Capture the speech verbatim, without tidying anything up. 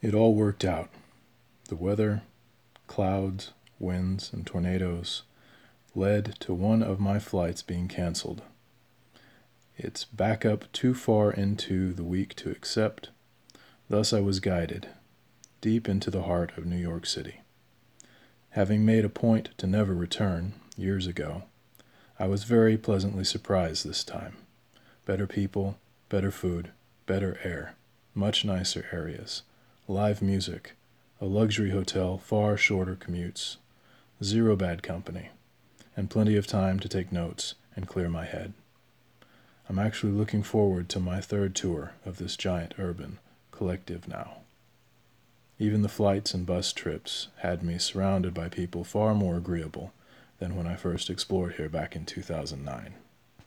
It all worked out. The weather, clouds, winds, and tornadoes led to one of my flights being canceled. It's back up too far into the week to accept. Thus I was guided deep into the heart of New York City. Having made a point to never return years ago, I was very pleasantly surprised this time. Better people, better food, better air, much nicer areas, live music, a luxury hotel, far shorter commutes, zero bad company, and plenty of time to take notes and clear my head. I'm actually looking forward to my third tour of this giant urban collective now. Even the flights and bus trips had me surrounded by people far more agreeable than when I first explored here back in two thousand nine.